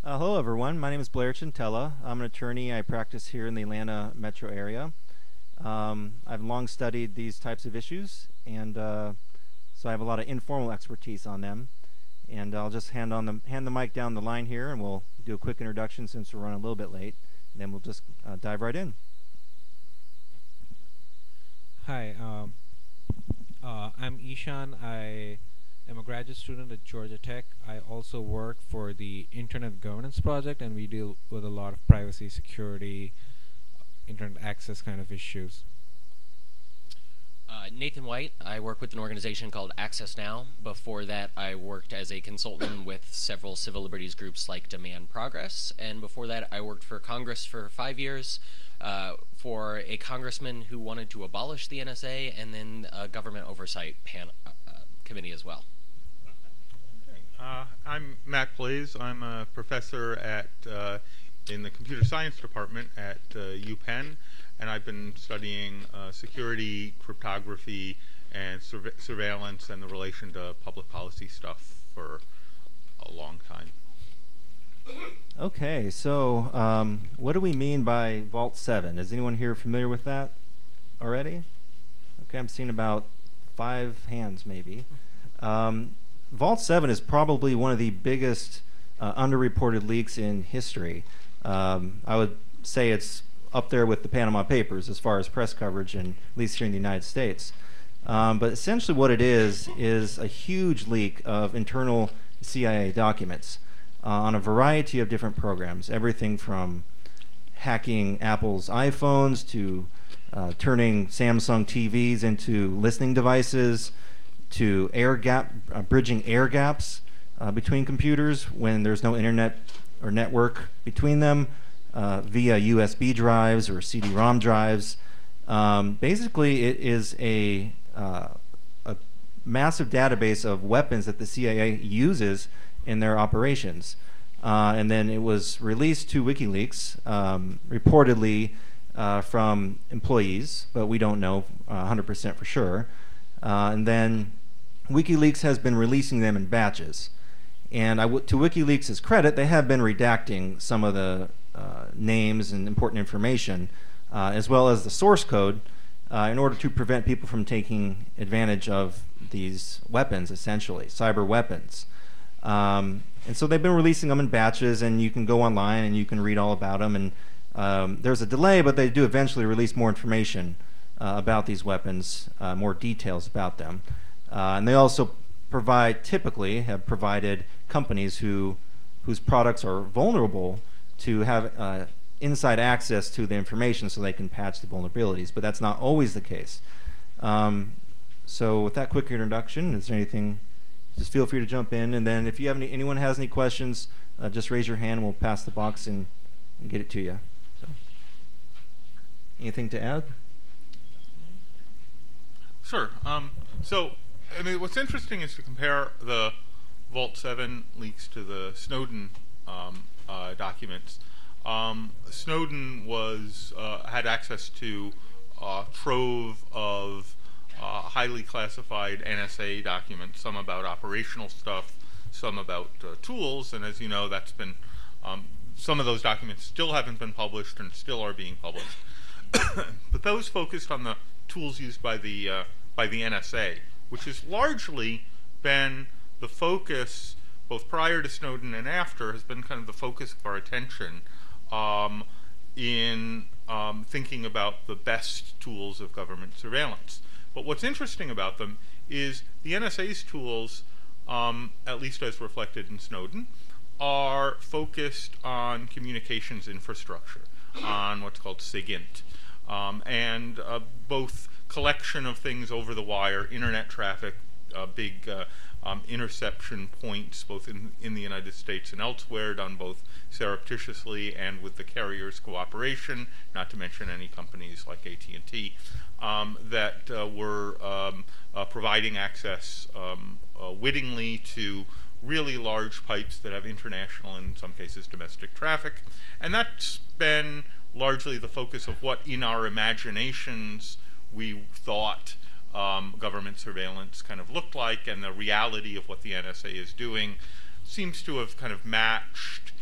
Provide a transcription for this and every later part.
Hello, everyone. My name is Blair Chintella. I'm an attorney. I practice here in the Atlanta metro area. I've long studied these types of issues, and so I have a lot of informal expertise on them. And I'll just hand the mic down the line here, and we'll do a quick introduction since we're running a little bit late. And then we'll just dive right in. Hi, I'm Ishan. I am a graduate student at Georgia Tech. I also work for the Internet Governance Project, and we deal with a lot of privacy, security, internet access kind of issues. Nathan White. I work with an organization called Access Now. Before that, I worked as a consultant with several civil liberties groups like Demand Progress. And before that, I worked for Congress for 5 years for a congressman who wanted to abolish the NSA and then a government oversight committee as well. I'm Matt Blaze. I'm a professor in the computer science department at UPenn, and I've been studying security, cryptography, and surveillance and the relation to public policy stuff for a long time. Okay, so what do we mean by Vault 7? Is anyone here familiar with that already? Okay, I'm seeing about 5 hands maybe. Vault 7 is probably one of the biggest underreported leaks in history. I would say it's up there with the Panama Papers as far as press coverage, and at least here in the United States. But essentially what it is a huge leak of internal CIA documents on a variety of different programs, everything from hacking Apple's iPhones to turning Samsung TVs into listening devices, to bridging air gaps between computers when there's no internet or network between them via USB drives or CD-ROM drives. Basically, it is a massive database of weapons that the CIA uses in their operations. And then it was released to WikiLeaks, reportedly from employees, but we don't know 100% for sure. And then WikiLeaks has been releasing them in batches. And to WikiLeaks' credit, they have been redacting some of the names and important information, as well as the source code, in order to prevent people from taking advantage of these weapons, essentially, cyber weapons. And so they've been releasing them in batches, and you can go online and you can read all about them. And there's a delay, but they do eventually release more information about these weapons, more details about them. And they also typically have provided companies whose products are vulnerable to have inside access to the information so they can patch the vulnerabilities, but that's not always the case. So with that quick introduction, is there anything, just feel free to jump in, and then if you have anyone has any questions, just raise your hand and we'll pass the box and get it to you. So, anything to add? Sure. What's interesting is to compare the Vault 7 leaks to the Snowden documents. Snowden had access to a trove of highly classified NSA documents, some about operational stuff, some about tools, and as you know, that's been some of those documents still haven't been published and still are being published. But those focused on the tools used by the NSA, which has largely been the focus, both prior to Snowden and after, has been kind of the focus of our attention in thinking about the best tools of government surveillance. But what's interesting about them is the NSA's tools, at least as reflected in Snowden, are focused on communications infrastructure, on what's called SIGINT, and both collection of things over the wire, internet traffic, big interception points, both in the United States and elsewhere, done both surreptitiously and with the carrier's cooperation, not to mention any companies like AT&T, that were providing access wittingly to really large pipes that have international and in some cases domestic traffic. And that's been largely the focus of what in our imaginations we thought government surveillance kind of looked like, and the reality of what the NSA is doing seems to have kind of matched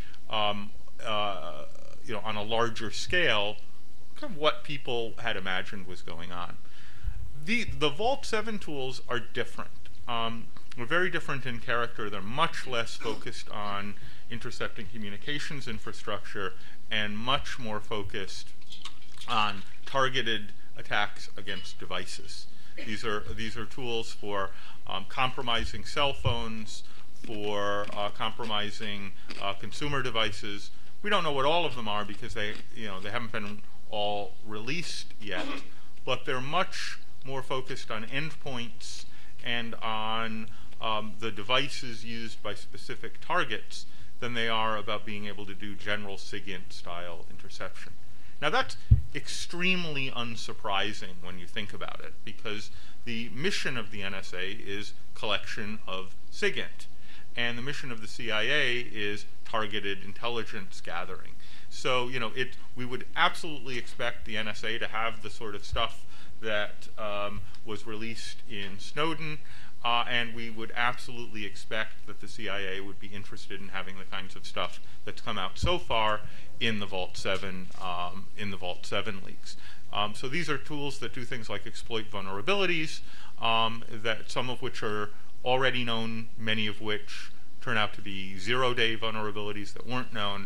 on a larger scale, kind of what people had imagined was going on. The Vault 7 tools are different. They're very different in character. They're much less focused on intercepting communications infrastructure and much more focused on targeted attacks against devices. These are tools for compromising cell phones, for compromising consumer devices. We don't know what all of them are because they haven't been all released yet, but they're much more focused on endpoints and on the devices used by specific targets than they are about being able to do general SIGINT style interception. Now that's extremely unsurprising when you think about it, because the mission of the NSA is collection of SIGINT, and the mission of the CIA is targeted intelligence gathering. So we would absolutely expect the NSA to have the sort of stuff that was released in Snowden, and we would absolutely expect that the CIA would be interested in having the kinds of stuff that's come out so far in the Vault 7 leaks. So these are tools that do things like exploit vulnerabilities, that some of which are already known, many of which turn out to be zero-day vulnerabilities that weren't known,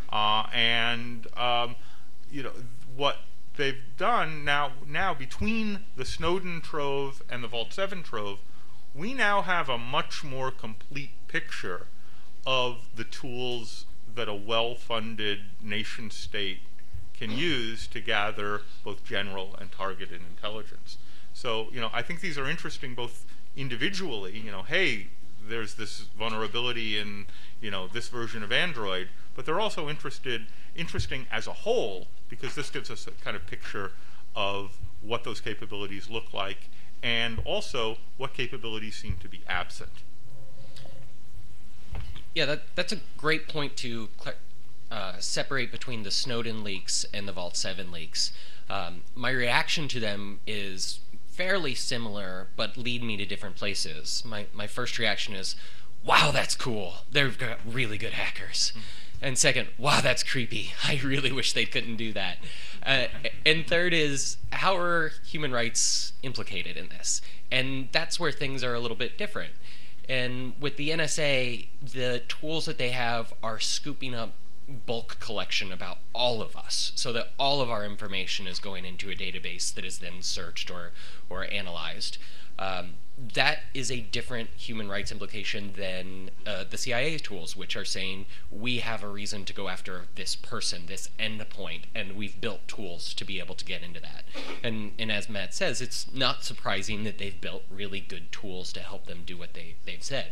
what they've done now between the Snowden trove and the Vault 7 trove, we now have a much more complete picture of the tools that a well-funded nation state can use to gather both general and targeted intelligence. So, I think these are interesting both individually, hey, there's this vulnerability in, this version of Android, but they're also interesting as a whole, because this gives us a kind of picture of what those capabilities look like and also what capabilities seem to be absent. Yeah, that's a great point to separate between the Snowden leaks and the Vault 7 leaks. My reaction to them is fairly similar, but lead me to different places. My first reaction is, wow, that's cool. They've got really good hackers. Mm-hmm. And second, wow, that's creepy. I really wish they couldn't do that. And third is, how are human rights implicated in this? And that's where things are a little bit different. And with the NSA, the tools that they have are scooping up bulk collection about all of us, so that all of our information is going into a database that is then searched or analyzed. That is a different human rights implication than the CIA tools, which are saying we have a reason to go after this person, this endpoint, and we've built tools to be able to get into that. And as Matt says, it's not surprising that they've built really good tools to help them do what they've said.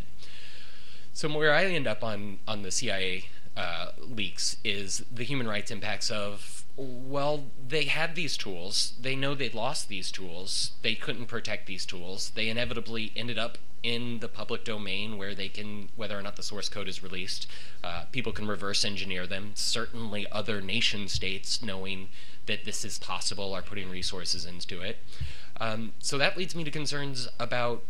So where I end up on the CIA leaks is the human rights impacts of, well, they had these tools. They know they'd lost these tools. They couldn't protect these tools. They inevitably ended up in the public domain where they can, whether or not the source code is released, people can reverse engineer them. Certainly other nation states, knowing that this is possible, are putting resources into it. So that leads me to concerns about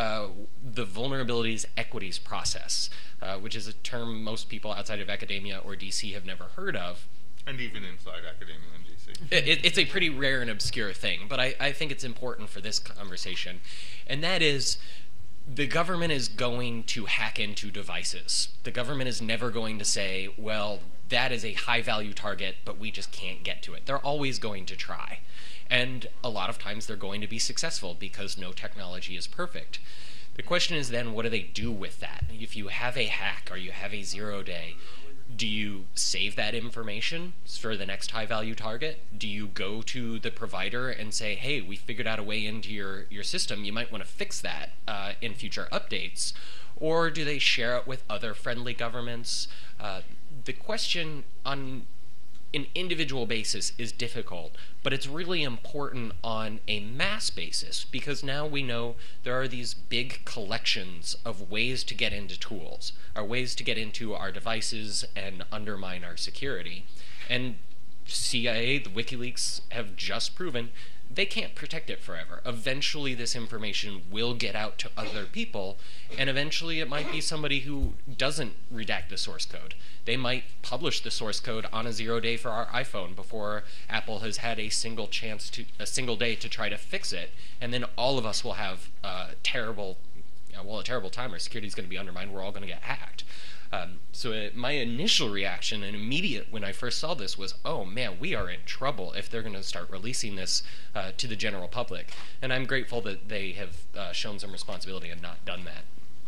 the vulnerabilities equities process, which is a term most people outside of academia or DC have never heard of. And even inside academia and DC. It's a pretty rare and obscure thing, but I think it's important for this conversation. And that is, the government is going to hack into devices. The government is never going to say, well, that is a high-value target, but we just can't get to it. They're always going to try. And a lot of times they're going to be successful because no technology is perfect. The question is then, what do they do with that? If you have a hack or you have a zero-day, do you save that information for the next high-value target? Do you go to the provider and say, hey, we figured out a way into your system. You might want to fix that in future updates. Or do they share it with other friendly governments? The question on an individual basis is difficult, but it's really important on a mass basis, because now we know there are these big collections of ways to get into tools, or ways to get into our devices and undermine our security. And CIA, the WikiLeaks, have just proven they can't protect it forever. Eventually, this information will get out to other people, and eventually it might be somebody who doesn't redact the source code. They might publish the source code on a 0 day for our iPhone before Apple has had a single day to try to fix it, and then all of us will have a terrible time. Our security is going to be undermined. We're all going to get hacked. My initial reaction and immediate when I first saw this was, oh man, we are in trouble if they're going to start releasing this to the general public. And I'm grateful that they have shown some responsibility and not done that.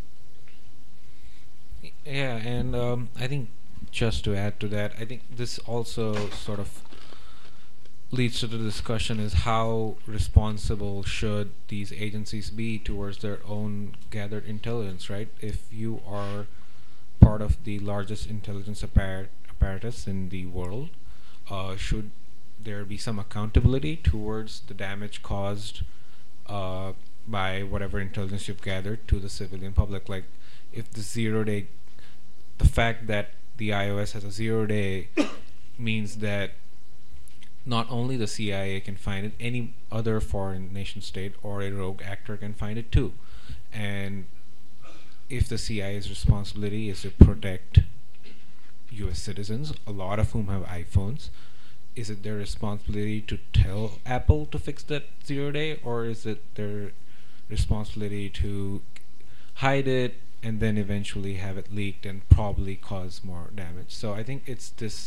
Yeah, and I think just to add to that, I think this also sort of leads to the discussion is how responsible should these agencies be towards their own gathered intelligence, right? If you are part of the largest intelligence apparatus in the world, should there be some accountability towards the damage caused by whatever intelligence you've gathered to the civilian public? Like, if the fact that the iOS has a 0 day means that not only the CIA can find it, any other foreign nation state or a rogue actor can find it too. And if the CIA's responsibility is to protect US citizens, a lot of whom have iPhones, is it their responsibility to tell Apple to fix that 0 day, or is it their responsibility to hide it and then eventually have it leaked and probably cause more damage? So I think it's this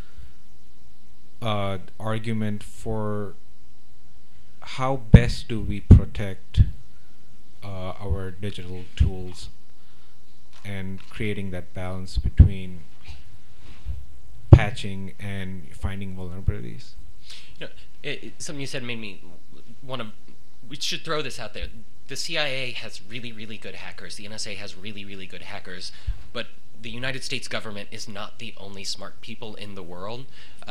argument for how best do we protect our digital tools and creating that balance between patching and finding vulnerabilities. Something you said made me want to. We should throw this out there. The CIA has really, really good hackers. The NSA has really, really good hackers. But the United States government is not the only smart people in the world.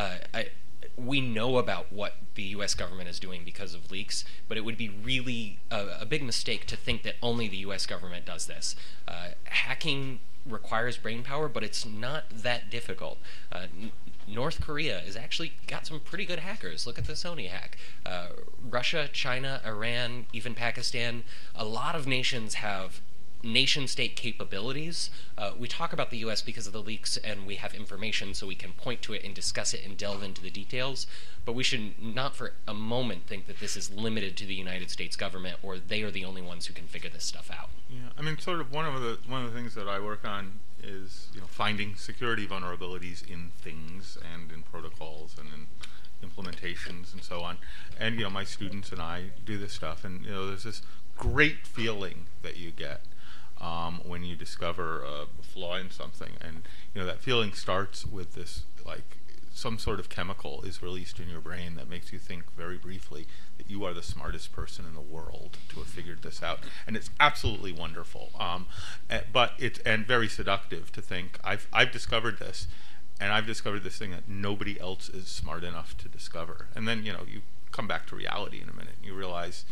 We know about what the U.S. government is doing because of leaks, but it would be really a big mistake to think that only the U.S. government does this. Hacking requires brain power, but it's not that difficult. North Korea has actually got some pretty good hackers. Look at the Sony hack. Russia, China, Iran, even Pakistan, a lot of nations have nation-state capabilities. We talk about the U.S. because of the leaks, and we have information so we can point to it and discuss it and delve into the details. But we should not for a moment think that this is limited to the United States government, or they are the only ones who can figure this stuff out. Yeah, I mean, sort of one of the things that I work on is finding security vulnerabilities in things and in protocols and in implementations and so on. And my students and I do this stuff, and there's this great feeling that you get when you discover a flaw in something, and that feeling starts with this, like, some sort of chemical is released in your brain that makes you think very briefly that you are the smartest person in the world to have figured this out, and it's absolutely wonderful. But it's very seductive to think I've discovered this, and I've discovered this thing that nobody else is smart enough to discover, and then you come back to reality in a minute. You realize,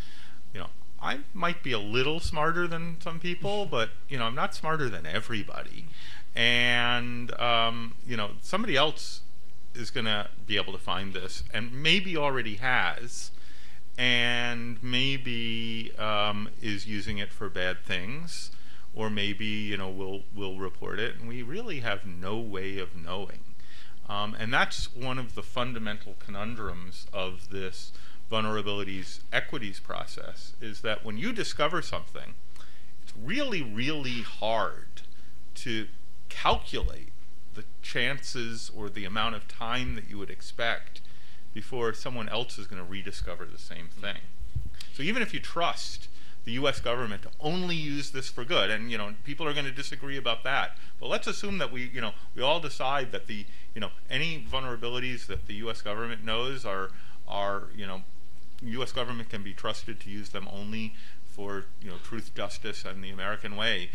I might be a little smarter than some people, but I'm not smarter than everybody, and somebody else is going to be able to find this, and maybe already has, and maybe is using it for bad things, or maybe will report it, and we really have no way of knowing. And that's one of the fundamental conundrums of this vulnerabilities equities process, is that when you discover something, it's really, really hard to calculate the chances or the amount of time that you would expect before someone else is going to rediscover the same thing. So even if you trust the U.S. government to only use this for good, and people are going to disagree about that, but let's assume that we all decide that any vulnerabilities that the U.S. government knows are U.S. government can be trusted to use them only for truth, justice, and the American way.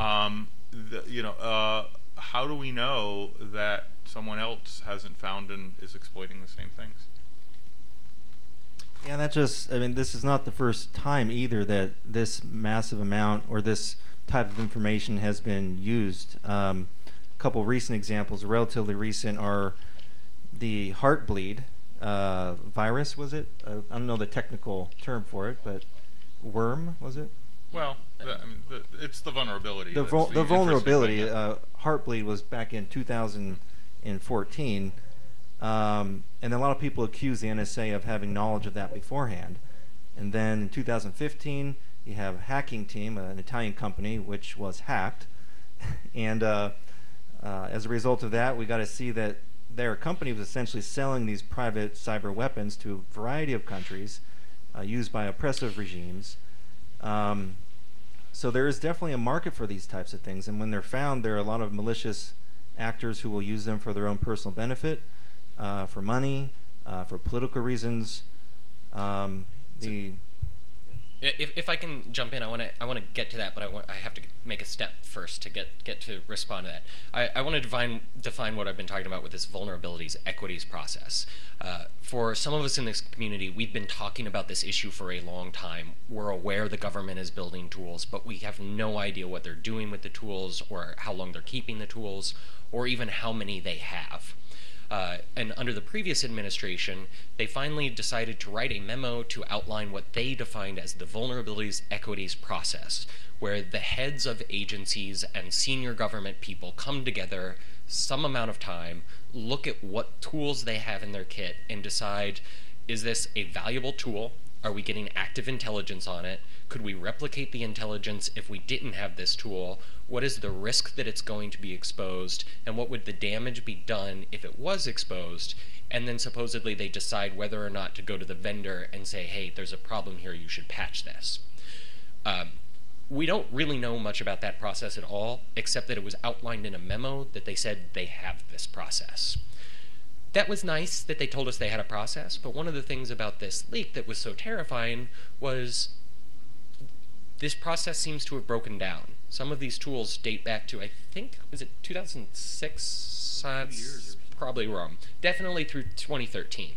How do we know that someone else hasn't found and is exploiting the same things? Yeah, this is not the first time either that this massive amount or this type of information has been used. A couple recent examples, relatively recent, are the Heartbleed virus, was it? I don't know the technical term for it, but worm, was it? Well, it's the vulnerability. The that's the interesting vulnerability, thing. Heartbleed was back in 2014, and a lot of people accuse the NSA of having knowledge of that beforehand. And then in 2015, you have a hacking team, an Italian company, which was hacked, and as a result of that, we got to see that their company was essentially selling these private cyber weapons to a variety of countries, used by oppressive regimes. So there is definitely a market for these types of things, and when they're found, there are a lot of malicious actors who will use them for their own personal benefit, for money, for political reasons. If I can jump in, I want to get to that, but I have to make a step first to get to respond to that. I want to define what I've been talking about with this vulnerabilities equities process. For some of us in this community, we've been talking about this issue for a long time. We're aware the government is building tools, but we have no idea what they're doing with the tools, or how long they're keeping the tools, or even how many they have. And under the previous administration, they finally decided to write a memo to outline what they defined as the vulnerabilities equities process, where the heads of agencies and senior government people come together some amount of time, look at what tools they have in their kit, and decide, is this a valuable tool? Are we getting active intelligence on it? Could we replicate the intelligence if we didn't have this tool? What is the risk that it's going to be exposed? And what would the damage be done if it was exposed? And then supposedly they decide whether or not to go to the vendor and say, hey, there's a problem here, you should patch this. We don't really know much about that process at all, except that it was outlined in a memo that they said they have this process. That was nice that they told us they had a process, but one of the things about this leak that was so terrifying was this process seems to have broken down. Some of these tools date back to, I think, was it 2006? That's probably wrong. Definitely through 2013.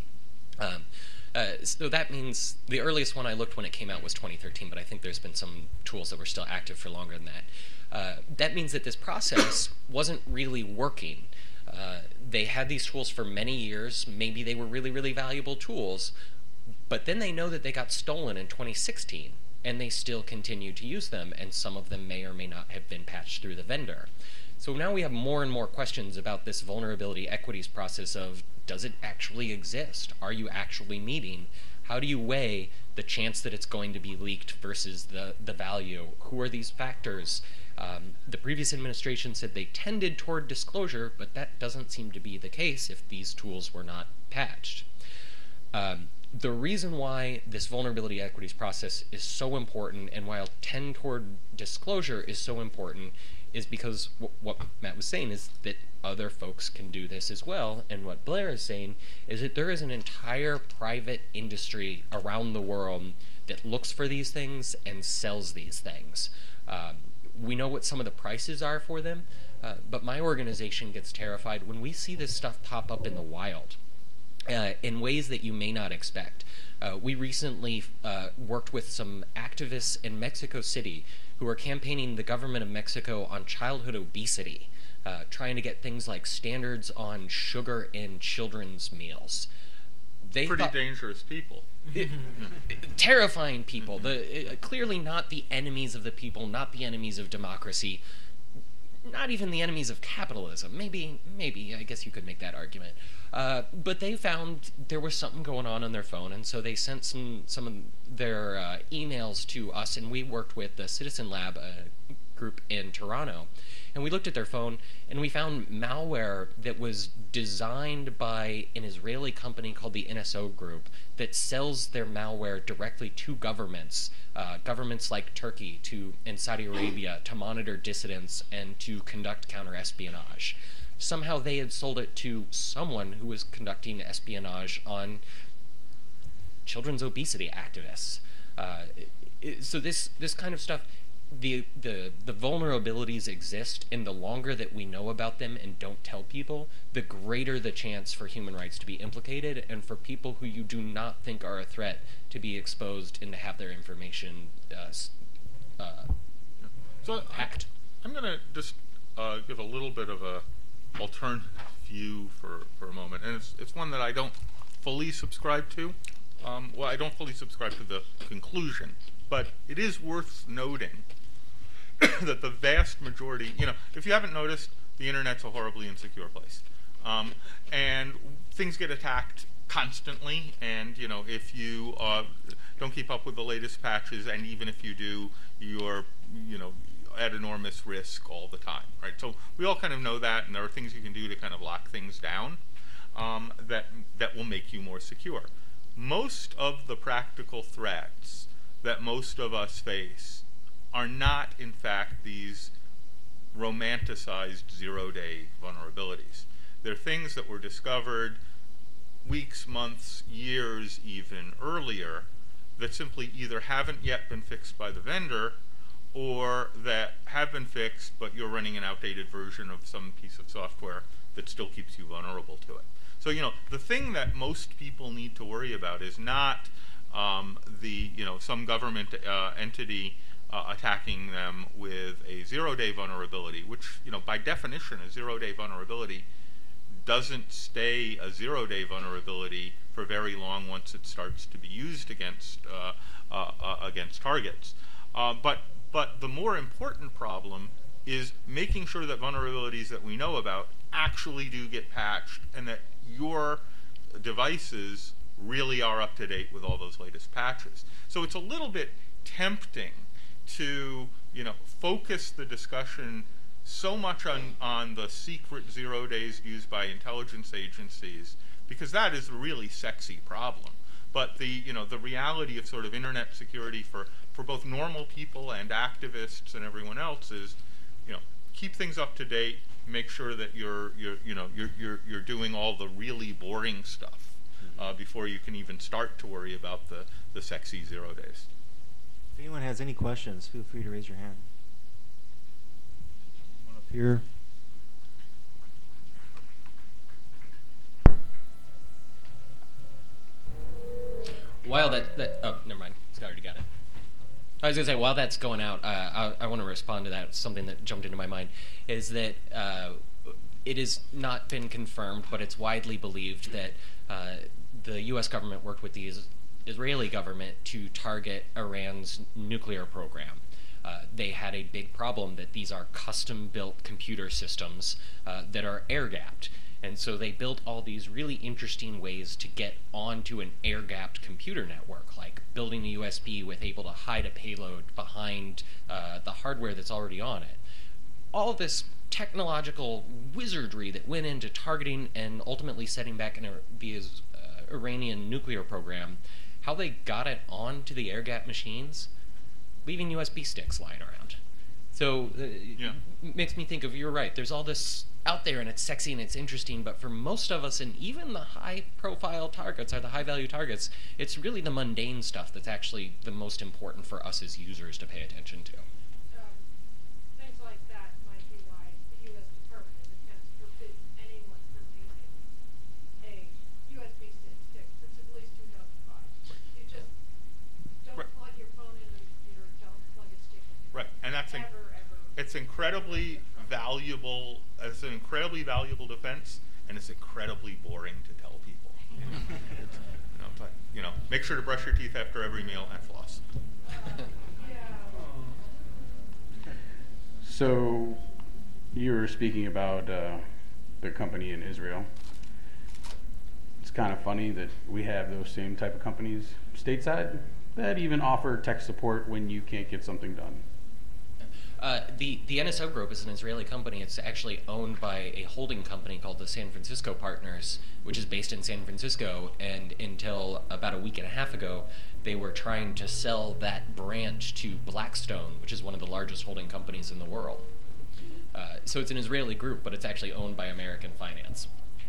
So that means the earliest one I looked when it came out was 2013, but I think there's been some tools that were still active for longer than that. That means that this process wasn't really working. They had these tools for many years. Maybe they were really, really valuable tools, but then they know that they got stolen in 2016, and they still continue to use them, and some of them may or may not have been patched through the vendor. So now we have more and more questions about this vulnerability equities process of, does it actually exist? Are you actually meeting? How do you weigh the chance that it's going to be leaked versus the value? Who are these factors? The previous administration said they tended toward disclosure, but that doesn't seem to be the case if these tools were not patched. The reason why this vulnerability equities process is so important, and why I'll tend toward disclosure is so important, is because what Matt was saying is that other folks can do this as well, and what Blair is saying is that there is an entire private industry around the world that looks for these things and sells these things. We know what some of the prices are for them, but my organization gets terrified when we see this stuff pop up in the wild in ways that you may not expect. We recently worked with some activists in Mexico City who are campaigning the government of Mexico on childhood obesity, trying to get things like standards on sugar in children's meals. Pretty dangerous people. Terrifying people. Clearly not the enemies of the people, not the enemies of democracy, not even the enemies of capitalism. Maybe, I guess you could make that argument. But they found there was something going on their phone, and so they sent some of their emails to us, and we worked with the Citizen Lab group in Toronto. And we looked at their phone, and we found malware that was designed by an Israeli company called the NSO Group that sells their malware directly to governments, governments like Turkey and Saudi Arabia, to monitor dissidents and to conduct counter-espionage. Somehow they had sold it to someone who was conducting espionage on children's obesity activists. So this kind of stuff, the vulnerabilities exist, and the longer that we know about them and don't tell people, the greater the chance for human rights to be implicated, and for people who you do not think are a threat to be exposed and to have their information hacked. I'm going to just give a little bit of a alternative view for a moment, and it's one that I don't fully subscribe to. Well, I don't fully subscribe to the conclusion, but it is worth noting that the vast majority, if you haven't noticed, the internet's a horribly insecure place. And things get attacked constantly, and if you don't keep up with the latest patches, and even if you do, you're at enormous risk all the time, right? So we all kind of know that, and there are things you can do to kind of lock things down that will make you more secure. Most of the practical threats that most of us face are not, in fact, these romanticized zero-day vulnerabilities. They're things that were discovered weeks, months, years even earlier that simply either haven't yet been fixed by the vendor or that have been fixed, but you're running an outdated version of some piece of software that still keeps you vulnerable to it. So, the thing that most people need to worry about is not some government entity attacking them with a zero-day vulnerability, which, by definition, a zero-day vulnerability doesn't stay a zero-day vulnerability for very long once it starts to be used against targets. But the more important problem is making sure that vulnerabilities that we know about actually do get patched, and that your devices really are up to date with all those latest patches. So it's a little bit tempting to focus the discussion so much on the secret 0 days used by intelligence agencies, because that is a really sexy problem. But the reality of sort of internet security for both normal people and activists and everyone else is, keep things up to date, make sure that you're doing all the really boring stuff before you can even start to worry about the sexy 0 days. If anyone has any questions, feel free to raise your hand. One up here. While oh, never mind. Scott already got it. I was going to say, while that's going out, I want to respond to that. Something that jumped into my mind is that it has not been confirmed, but it's widely believed that the U.S. government worked with the Israeli government to target Iran's nuclear program. They had a big problem that these are custom-built computer systems that are air-gapped. And so they built all these really interesting ways to get onto an air-gapped computer network, like building a USB with able to hide a payload behind the hardware that's already on it. All this technological wizardry that went into targeting and ultimately setting back the Iranian nuclear program, how they got it onto the air-gapped machines, leaving USB sticks lying around. So makes me think of, you're right, there's all this out there and it's sexy and it's interesting, but for most of us, and even the high-profile targets or the high-value targets, it's really the mundane stuff that's actually the most important for us as users to pay attention to. Things like that might be why the U.S. Department of Defense forbids anyone from using a USB stick since at least 2005. You just don't plug your phone into the computer, don't plug a stick in. Right, and that's it's incredibly valuable. It's an incredibly valuable defense, and it's incredibly boring to tell people. Make sure to brush your teeth after every meal and floss. So, you were speaking about the company in Israel. It's kind of funny that we have those same type of companies stateside that even offer tech support when you can't get something done. The NSO Group is an Israeli company. It's actually owned by a holding company called the San Francisco Partners, which is based in San Francisco, and until about a week and a half ago, they were trying to sell that branch to Blackstone, which is one of the largest holding companies in the world. So it's an Israeli group, but it's actually owned by American finance.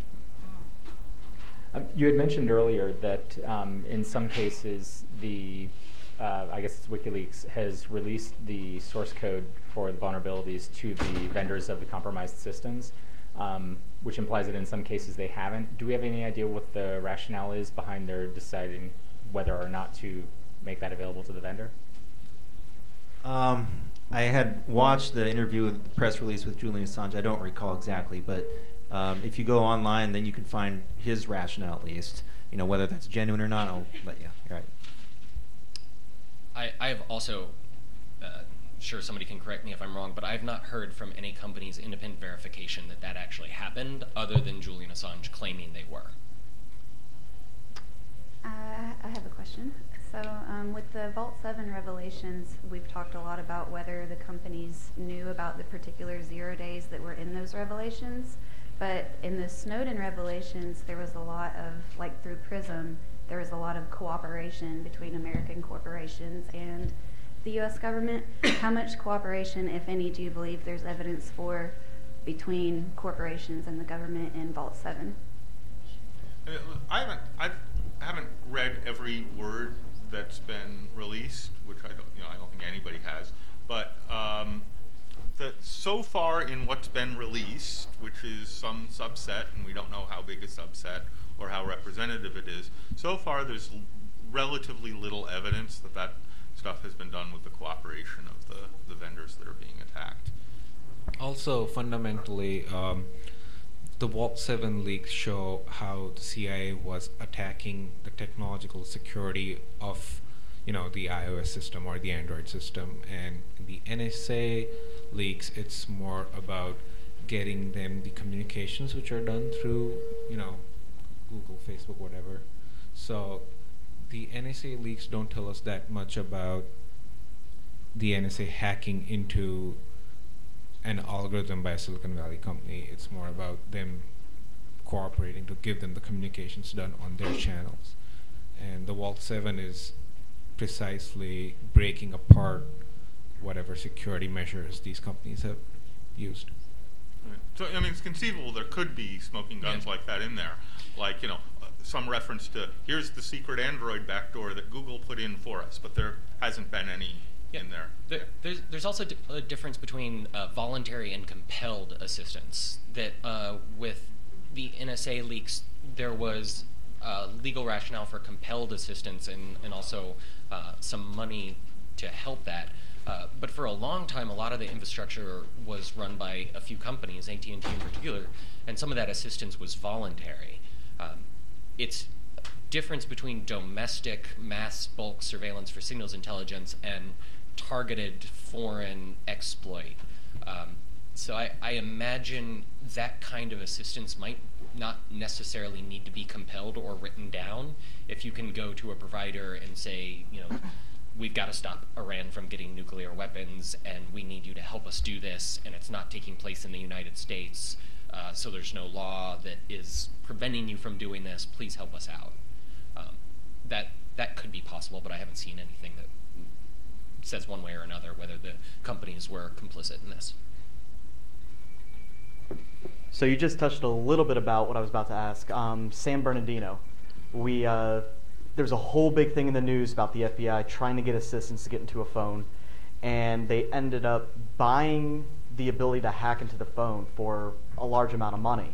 You had mentioned earlier that in some cases I guess it's WikiLeaks has released the source code for the vulnerabilities to the vendors of the compromised systems, which implies that in some cases they haven't. Do we have any idea what the rationale is behind their deciding whether or not to make that available to the vendor? I had watched the interview with the press release with Julian Assange. I don't recall exactly, but If you go online, then you can find his rationale at least. Whether that's genuine or not, I'll let you. Right. I've also, sure somebody can correct me if I'm wrong, but I've not heard from any company's independent verification that actually happened, other than Julian Assange claiming they were. I have a question. So with the Vault 7 revelations, we've talked a lot about whether the companies knew about the particular 0 days that were in those revelations. But in the Snowden revelations, there was a lot of, like through PRISM, there was a lot of cooperation between American corporations and the U.S. government. How much cooperation, if any, do you believe there's evidence for between corporations and the government in Vault 7? I haven't read every word that's been released, which I don't think anybody has. But so far in what's been released, which is some subset, and we don't know how big a subset or how representative it is, so far there's relatively little evidence that stuff has been done with the cooperation of the vendors that are being attacked. Also, fundamentally, the Vault 7 leaks show how the CIA was attacking the technological security of, the iOS system or the Android system, and the NSA leaks, it's more about getting them the communications which are done through, Google, Facebook, whatever. So the NSA leaks don't tell us that much about the NSA hacking into an algorithm by a Silicon Valley company. It's more about them cooperating to give them the communications done on their channels. And the Vault 7 is precisely breaking apart whatever security measures these companies have used. Right. So, it's conceivable there could be smoking guns like that in there. Like, some reference to, here's the secret Android backdoor that Google put in for us, but there hasn't been any in there. There's also a difference between voluntary and compelled assistance. That with the NSA leaks, there was legal rationale for compelled assistance and also some money to help that. But for a long time, a lot of the infrastructure was run by a few companies, AT&T in particular, and some of that assistance was voluntary. It's difference between domestic mass bulk surveillance for signals intelligence and targeted foreign exploit. So I imagine that kind of assistance might not necessarily need to be compelled or written down. If you can go to a provider and say, we've got to stop Iran from getting nuclear weapons, and we need you to help us do this, and it's not taking place in the United States, so there's no law that is preventing you from doing this, please help us out. That could be possible, but I haven't seen anything that says one way or another whether the companies were complicit in this. So you just touched a little bit about what I was about to ask. San Bernardino, there's a whole big thing in the news about the FBI trying to get assistance to get into a phone, and they ended up buying the ability to hack into the phone for a large amount of money.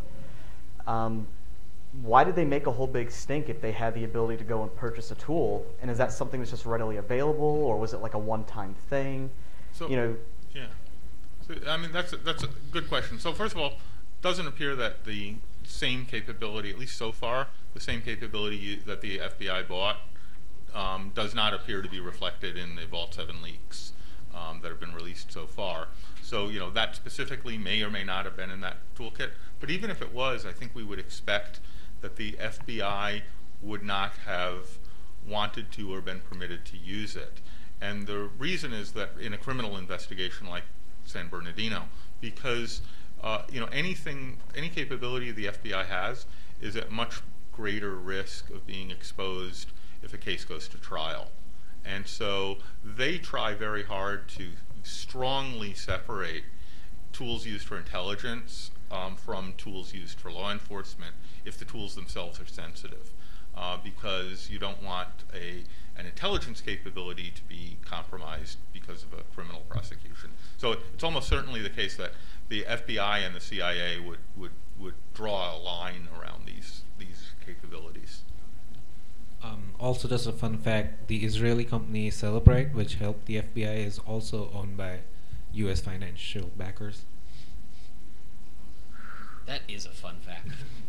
Why did they make a whole big stink if they had the ability to go and purchase a tool? And is that something that's just readily available, or was it like a one-time thing? So, yeah. So, that's a good question. So first of all, it doesn't appear that the same capability, at least so far, the same capability that the FBI bought does not appear to be reflected in the Vault 7 leaks that have been released so far. So, that specifically may or may not have been in that toolkit. But even if it was, I think we would expect that the FBI would not have wanted to or been permitted to use it. And the reason is that in a criminal investigation like San Bernardino, because any capability the FBI has is at much greater risk of being exposed if a case goes to trial. And so they try very hard to strongly separate tools used for intelligence from tools used for law enforcement if the tools themselves are sensitive, because you don't want an intelligence capability to be compromised because of a criminal prosecution. So it's almost certainly the case that the FBI and the CIA would draw a line around these capabilities. Also, just a fun fact, the Israeli company Cellebrite, which helped the FBI, is also owned by U.S. financial backers. That is a fun fact.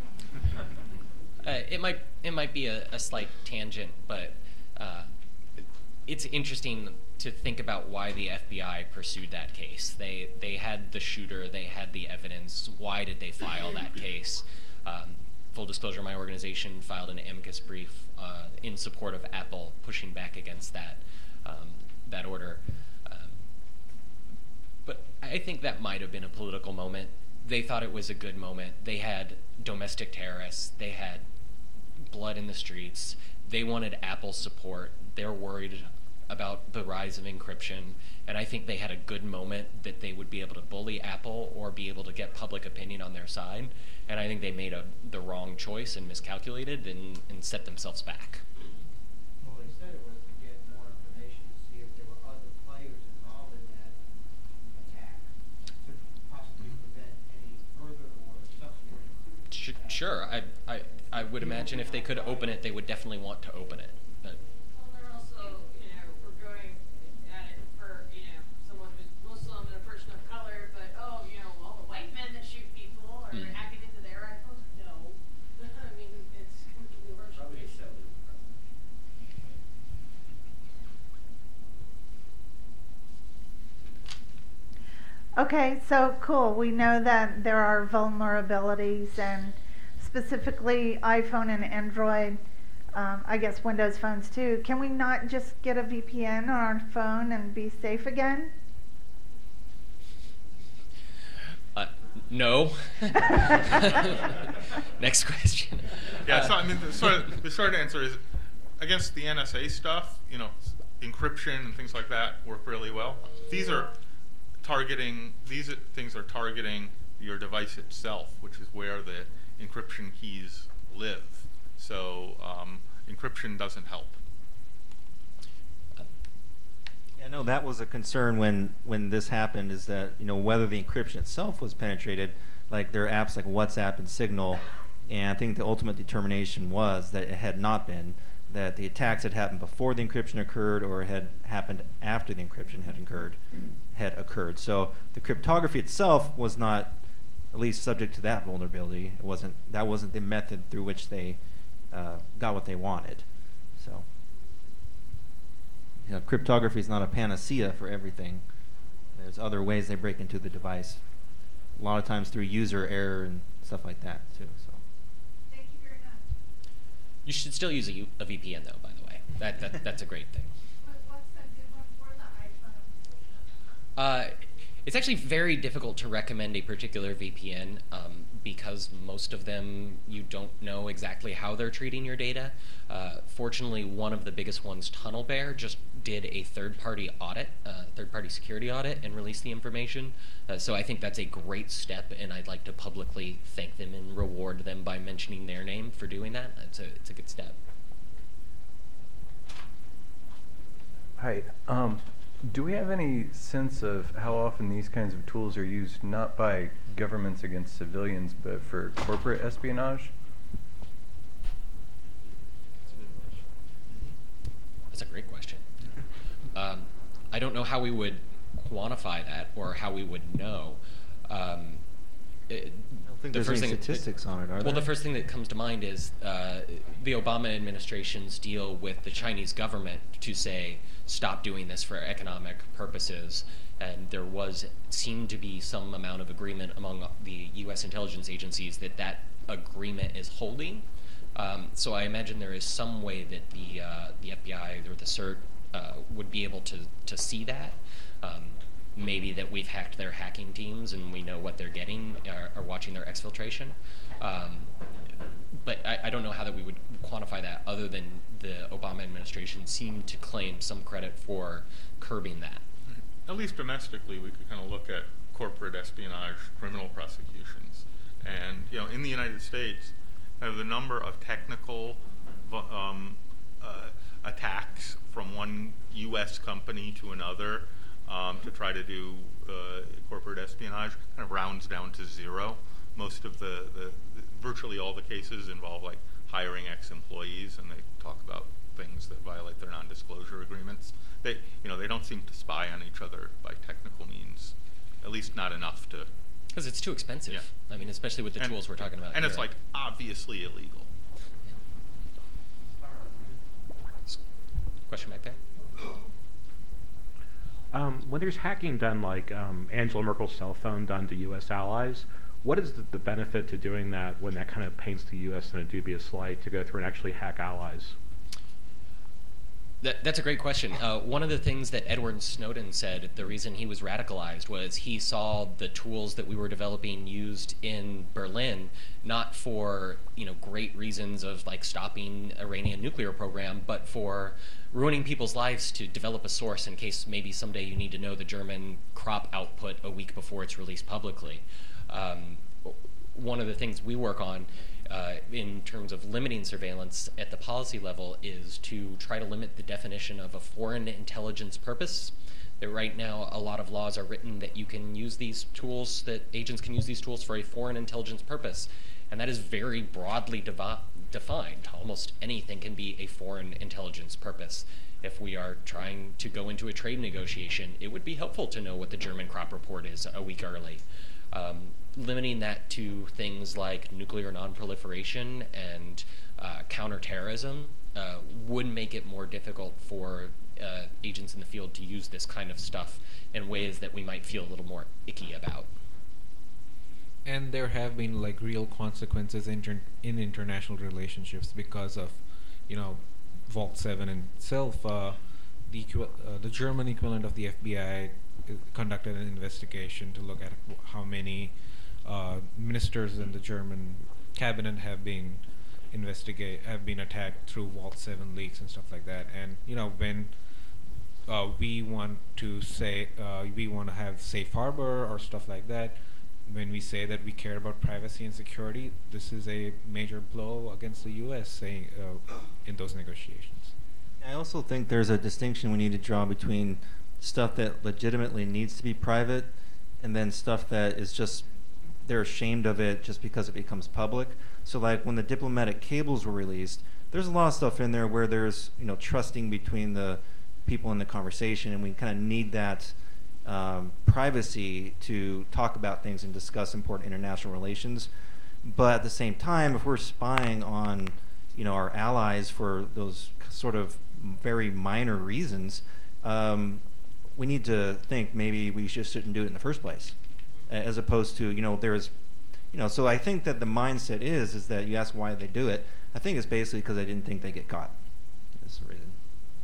It might be a slight tangent, but it's interesting to think about why the FBI pursued that case. They had the shooter, they had the evidence. Why did they file that case? Full disclosure, my organization filed an amicus brief in support of Apple pushing back against that order. But I think that might have been a political moment. They thought it was a good moment. They had domestic terrorists. They had blood in the streets. They wanted Apple's support. They're worried about the rise of encryption. And I think they had a good moment that they would be able to bully Apple or be able to get public opinion on their side. And I think they made the wrong choice and miscalculated and set themselves back. Well, they said it was to get more information to see if there were other players involved in that attack to possibly prevent any further or subsequent. Sure. I would imagine if they could open it, they would definitely want to open it. But Well, they're also, we're going at it for, someone who's Muslim and a person of color, but, all the white men that shoot people are hacking into their iPhones? No. I mean, it's universal. Probably so. Okay, so cool. We know that there are vulnerabilities, and specifically iPhone and Android, I guess Windows phones too. Can we not just get a VPN on our phone and be safe again? no. Next question. Yeah, so I mean, the short answer is, against the NSA stuff, encryption and things like that work really well. These things are targeting your device itself, which is where the encryption keys live. So encryption doesn't help. Yeah, no, that was a concern when this happened, is that whether the encryption itself was penetrated, like there are apps like WhatsApp and Signal, and I think the ultimate determination was that it had not been, that the attacks had happened before the encryption occurred or had happened after the encryption had occurred. So the cryptography itself was not at least subject to that vulnerability. That wasn't the method through which they got what they wanted. So cryptography is not a panacea for everything. There's other ways they break into the device. A lot of times through user error and stuff like that too. So Thank you very much. You should still use a VPN, though, by the way. That's a great thing. What's a good one for the iPhone? It's actually very difficult to recommend a particular VPN because most of them, you don't know exactly how they're treating your data. Fortunately, one of the biggest ones, TunnelBear, just did a third-party security audit and released the information. So I think that's a great step, and I'd like to publicly thank them and reward them by mentioning their name for doing that. It's a good step. Hi. Do we have any sense of how often these kinds of tools are used, not by governments against civilians, but for corporate espionage? That's a great question. I don't know how we would quantify that or how we would know. I don't think there's any statistics on it, are there? Well, the first thing that comes to mind is the Obama administration's deal with the Chinese government to say, stop doing this for economic purposes. And there seemed to be some amount of agreement among the U.S. intelligence agencies that agreement is holding. So I imagine there is some way that the FBI or the CERT would be able to see that. Maybe that we've hacked their hacking teams and we know what they're getting, or watching their exfiltration. But I don't know how that we would quantify that, other than the Obama administration seemed to claim some credit for curbing that. At least domestically, we could kind of look at corporate espionage, criminal prosecutions. And, in the United States, the number of technical attacks from one U.S. company to another to try to do corporate espionage kind of rounds down to zero. Most of virtually all the cases involve like hiring ex-employees, and they talk about things that violate their non-disclosure agreements. They don't seem to spy on each other by technical means, at least not enough to Because it's too expensive. Yeah. I mean, especially with the tools we're talking about And here. it's like obviously illegal. Question back there? When there's hacking done, like Angela Merkel's cell phone done to U.S. allies, what is the benefit to doing that when that kind of paints the U.S. in a dubious light to go through and actually hack allies? That's a great question. One of the things that Edward Snowden said, the reason he was radicalized was he saw the tools that we were developing used in Berlin, not for great reasons of like stopping Iranian nuclear program, but for ruining people's lives to develop a source in case maybe someday you need to know the German crop output a week before it's released publicly. One of the things we work on in terms of limiting surveillance at the policy level is to try to limit the definition of a foreign intelligence purpose. That right now a lot of laws are written that you can use these tools, that agents can use these tools for a foreign intelligence purpose, and that is very broadly defined. Almost anything can be a foreign intelligence purpose. If we are trying to go into a trade negotiation, it would be helpful to know what the German crop report is a week early. Limiting that to things like nuclear nonproliferation and counterterrorism would make it more difficult for agents in the field to use this kind of stuff in ways that we might feel a little more icky about. And there have been like real consequences in international relationships because of, Vault 7 itself. The German equivalent of the FBI conducted an investigation to look at how many ministers in the German cabinet have been attacked through Vault 7 leaks and stuff like that. And when we want to say we want to have safe harbor or stuff like that, when we say that we care about privacy and security, this is a major blow against the U.S. saying in those negotiations. I also think there's a distinction we need to draw between stuff that legitimately needs to be private and then stuff that is just they're ashamed of it just because it becomes public. So like when the diplomatic cables were released, there's a lot of stuff in there where there's trusting between the people in the conversation, and we kind of need that privacy to talk about things and discuss important international relations. But at the same time, if we're spying on our allies for those sort of very minor reasons, we need to think maybe we just shouldn't do it in the first place, as opposed to so I think that the mindset is that you ask why they do it. I think it's basically because they didn't think they get caught. That's the reason.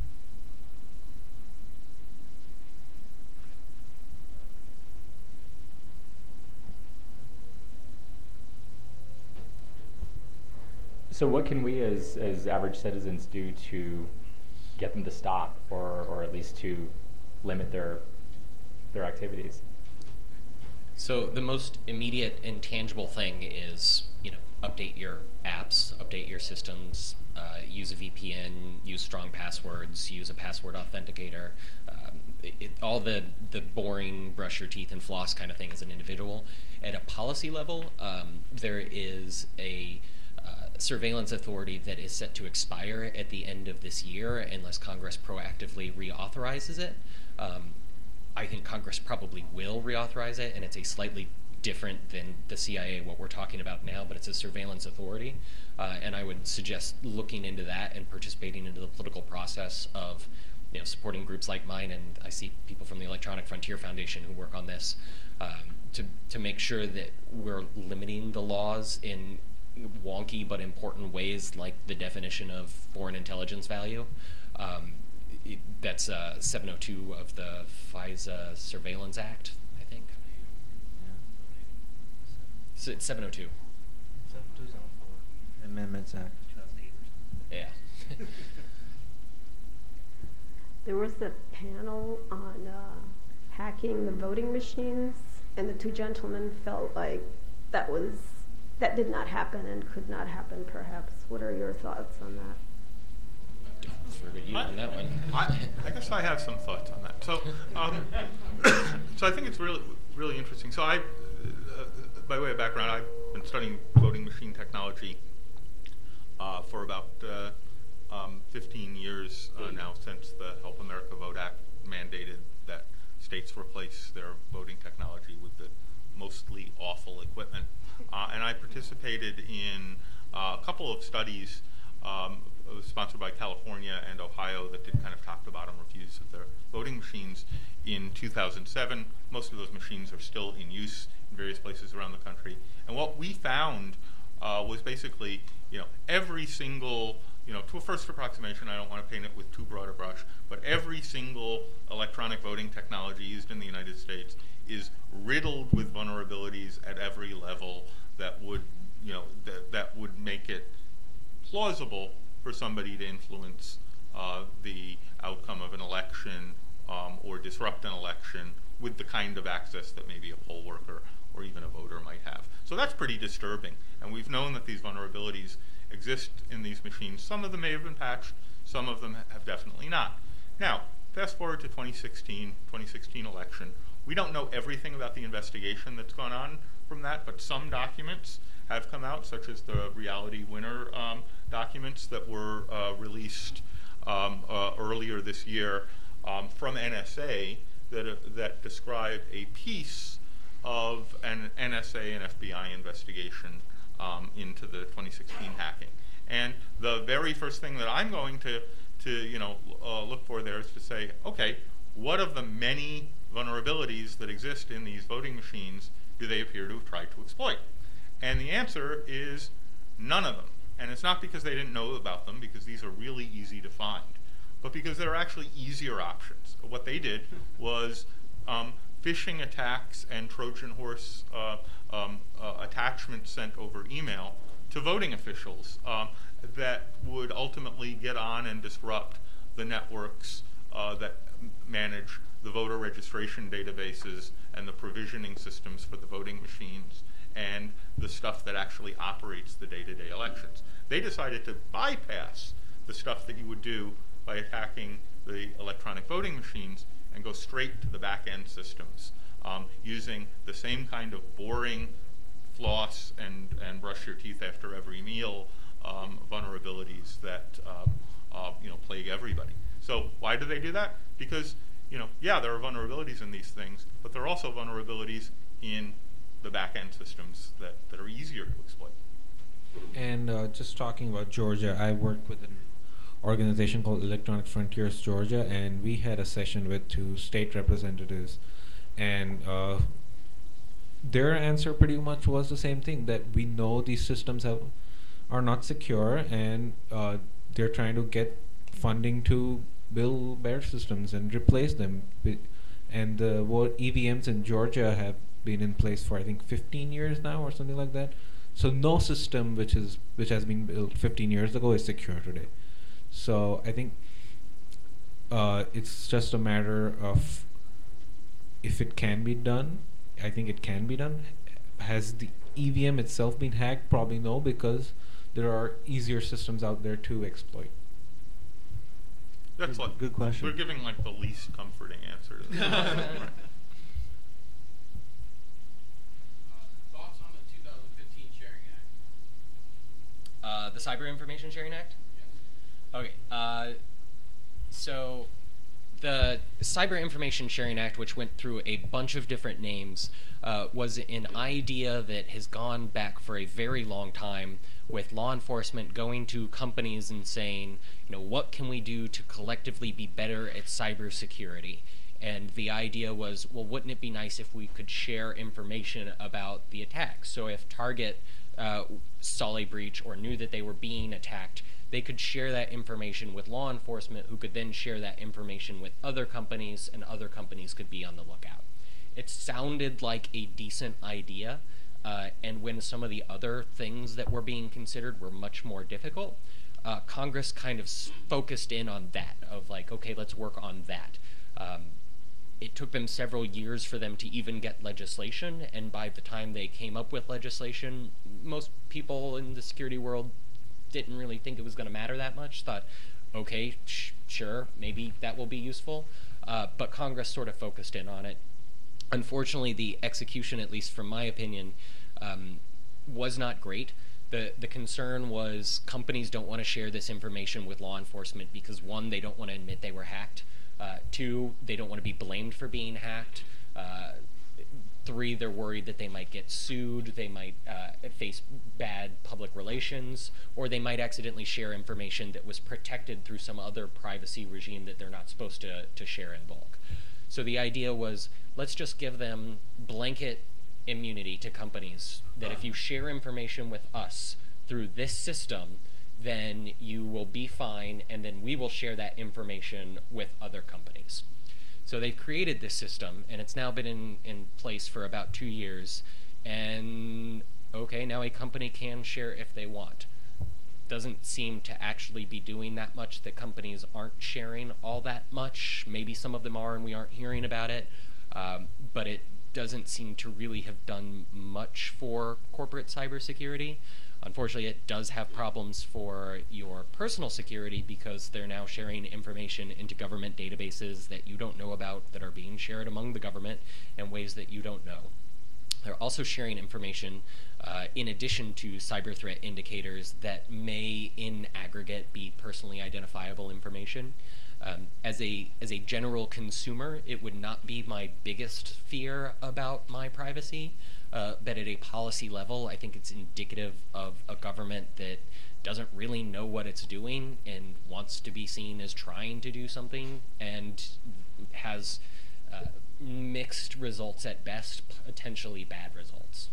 So what can we as average citizens do to get them to stop or at least to limit their activities? So the most immediate and tangible thing is, update your apps, update your systems, use a VPN, use strong passwords, use a password authenticator, all the boring brush your teeth and floss kind of thing as an individual. At a policy level, there is a surveillance authority that is set to expire at the end of this year unless Congress proactively reauthorizes it. I think Congress probably will reauthorize it, and it's a slightly different than the CIA, what we're talking about now, but it's a surveillance authority. And I would suggest looking into that and participating into the political process of supporting groups like mine, and I see people from the Electronic Frontier Foundation who work on this, to make sure that we're limiting the laws in wonky but important ways, like the definition of foreign intelligence value. That's 702 of the FISA Surveillance Act, I think. So it's 702. 702 Amendments Act 2008. Yeah. There was a panel on hacking the voting machines, and the two gentlemen felt like that did not happen and could not happen, perhaps. What are your thoughts on that? For you on that one. I guess I have some thoughts on that. So, so I think it's really, really interesting. So by way of background, I've been studying voting machine technology for about 15 years now, since the Help America Vote Act mandated that states replace their voting technology with the mostly awful equipment. And I participated in a couple of studies sponsored by California and Ohio that did kind of top to bottom reviews of their voting machines in 2007. Most of those machines are still in use in various places around the country. And what we found was basically, every single, to a first approximation, I don't want to paint it with too broad a brush, but every single electronic voting technology used in the United States is riddled with vulnerabilities at every level that would, that would make it plausible for somebody to influence the outcome of an election or disrupt an election with the kind of access that maybe a poll worker or even a voter might have. So that's pretty disturbing. And we've known that these vulnerabilities exist in these machines. Some of them may have been patched, some of them have definitely not. Now, fast forward to 2016 election. We don't know everything about the investigation that's gone on from that, but some documents have come out, such as the Reality Winner documents that were released earlier this year from NSA that describe a piece of an NSA and FBI investigation into the 2016 hacking. And the very first thing that I'm going to look for there is to say, okay, what of the many vulnerabilities that exist in these voting machines do they appear to have tried to exploit? And the answer is none of them. And it's not because they didn't know about them, because these are really easy to find, but because there are actually easier options. What they did was phishing attacks and Trojan horse attachments sent over email to voting officials that would ultimately get on and disrupt the networks that manage the voter registration databases and the provisioning systems for the voting machines and the stuff that actually operates the day-to-day elections. They decided to bypass the stuff that you would do by attacking the electronic voting machines and go straight to the back-end systems using the same kind of boring floss and brush your teeth after every meal vulnerabilities that plague everybody. So why do they do that? Because yeah, there are vulnerabilities in these things, but there are also vulnerabilities in the back-end systems that are easier to exploit. And just talking about Georgia, I work with an organization called Electronic Frontiers Georgia, and we had a session with 2 state representatives, and their answer pretty much was the same thing, that we know these systems are not secure, and they're trying to get funding to build better systems and replace them. And what EVMs in Georgia have been in place for, I think, 15 years now or something like that. So no system which has been built 15 years ago is secure today. So I think it's just a matter of if it can be done. I think it can be done. Has the EVM itself been hacked? Probably no, because there are easier systems out there to exploit. That's like good question. We're giving like the least comforting answer to this. Thoughts on the 2015 Sharing Act? The Cyber Information Sharing Act? Yes. Okay. So the Cyber Information Sharing Act, which went through a bunch of different names, was an idea that has gone back for a very long time, with law enforcement going to companies and saying, what can we do to collectively be better at cybersecurity? And the idea was, well, wouldn't it be nice if we could share information about the attack? So if Target saw a breach or knew that they were being attacked, they could share that information with law enforcement, who could then share that information with other companies, and other companies could be on the lookout. It sounded like a decent idea, and when some of the other things that were being considered were much more difficult, Congress kind of focused in on that, of like, okay, let's work on that. It took them several years for them to even get legislation, and by the time they came up with legislation, most people in the security world didn't really think it was going to matter that much, thought, okay, sure, maybe that will be useful, but Congress sort of focused in on it. Unfortunately, the execution, at least from my opinion, was not great. The concern was companies don't want to share this information with law enforcement because, 1, they don't want to admit they were hacked, 2, they don't want to be blamed for being hacked. 3, they're worried that they might get sued, they might face bad public relations, or they might accidentally share information that was protected through some other privacy regime that they're not supposed to share in bulk. So the idea was, let's just give them blanket immunity to companies that if you share information with us through this system, then you will be fine, and then we will share that information with other companies. So they've created this system, and it's now been in place for about 2 years, and okay, now a company can share if they want. Doesn't seem to actually be doing that much, that companies aren't sharing all that much. Maybe some of them are and we aren't hearing about it, but it doesn't seem to really have done much for corporate cybersecurity. Unfortunately, it does have problems for your personal security because they're now sharing information into government databases that you don't know about that are being shared among the government in ways that you don't know. They're also sharing information in addition to cyber threat indicators that may, in aggregate, be personally identifiable information. As a general consumer, it would not be my biggest fear about my privacy, but at a policy level, I think it's indicative of a government that doesn't really know what it's doing and wants to be seen as trying to do something, and has mixed results at best, potentially bad results.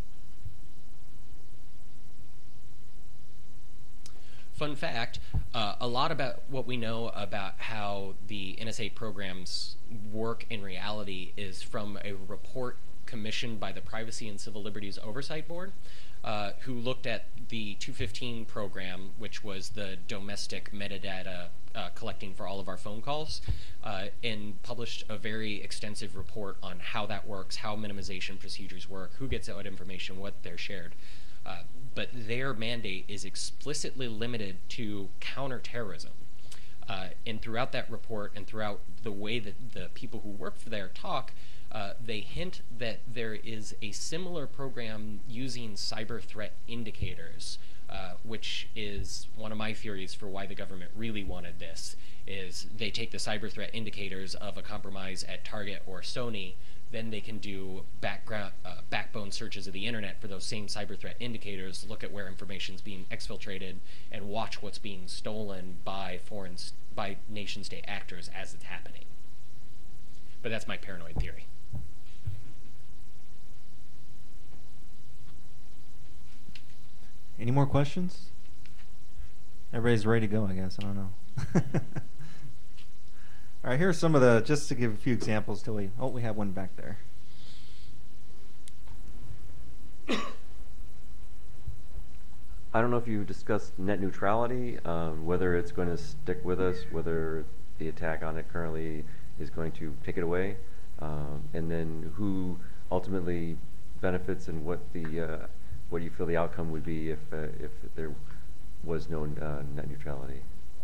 Fun fact, a lot about what we know about how the NSA programs work in reality is from a report commissioned by the Privacy and Civil Liberties Oversight Board, who looked at the 215 program, which was the domestic metadata collecting for all of our phone calls, and published a very extensive report on how that works, how minimization procedures work, who gets out information, what they're shared. But their mandate is explicitly limited to counterterrorism. And throughout that report and throughout the way that the people who work for there talk, they hint that there is a similar program using cyber threat indicators, which is one of my theories for why the government really wanted this, is they take the cyber threat indicators of a compromise at Target or Sony, then they can do backbone searches of the internet for those same cyber threat indicators, look at where information's being exfiltrated, and watch what's being stolen by nation-state actors as it's happening. But that's my paranoid theory. Any more questions? Everybody's ready to go, I guess. I don't know. All right, here's some of the, just to give a few examples till we have one back there. I don't know if you discussed net neutrality, whether it's going to stick with us, whether the attack on it currently is going to take it away, and then who ultimately benefits and what do you feel the outcome would be if there was no net neutrality?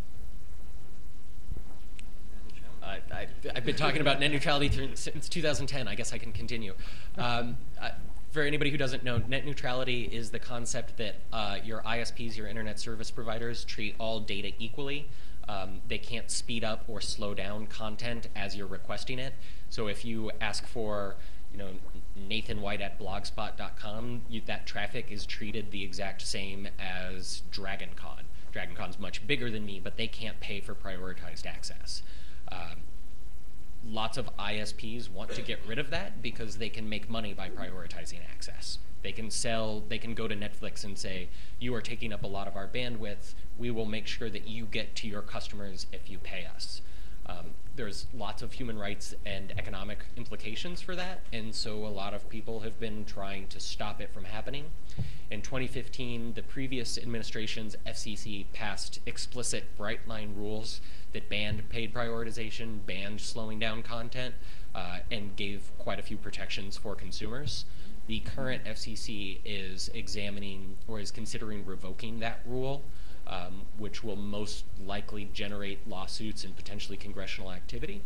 I've been talking about net neutrality since 2010. I guess I can continue. For anybody who doesn't know, net neutrality is the concept that your ISPs, your internet service providers, treat all data equally. They can't speed up or slow down content as you're requesting it. So if you ask for, Nathan White at blogspot.com, that traffic is treated the exact same as DragonCon. DragonCon's much bigger than me, but they can't pay for prioritized access. Lots of ISPs want to get rid of that because they can make money by prioritizing access. They can go to Netflix and say, you are taking up a lot of our bandwidth, we will make sure that you get to your customers if you pay us. There's lots of human rights and economic implications for that, and so a lot of people have been trying to stop it from happening. In 2015, the previous administration's FCC passed explicit bright line rules that banned paid prioritization, banned slowing down content, and gave quite a few protections for consumers. The current FCC is examining or is considering revoking that rule, which will most likely generate lawsuits and potentially congressional activity.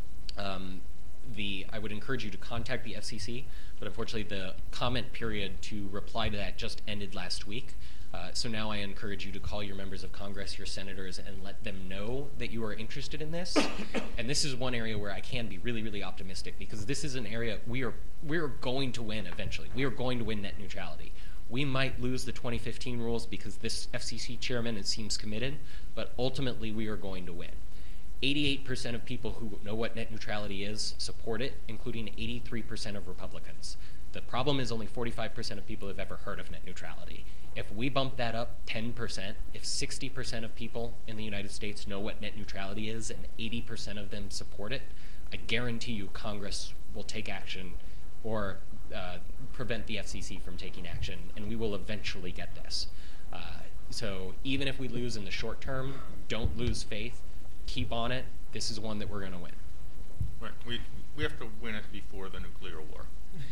I would encourage you to contact the FCC, but unfortunately the comment period to reply to that just ended last week. So now I encourage you to call your members of Congress, your senators, and let them know that you are interested in this. And this is one area where I can be really, really optimistic, because this is an area we are going to win eventually. We are going to win net neutrality. We might lose the 2015 rules because this FCC chairman seems committed, but ultimately we are going to win. 88% of people who know what net neutrality is support it, including 83% of Republicans. The problem is only 45% of people have ever heard of net neutrality. If we bump that up 10%, if 60% of people in the United States know what net neutrality is and 80% of them support it, I guarantee you Congress will take action or prevent the FCC from taking action, and we will eventually get this. So even if we lose in the short term, don't lose faith. Keep on it. This is one that we're going to win. Right. We have to win it before the nuclear war.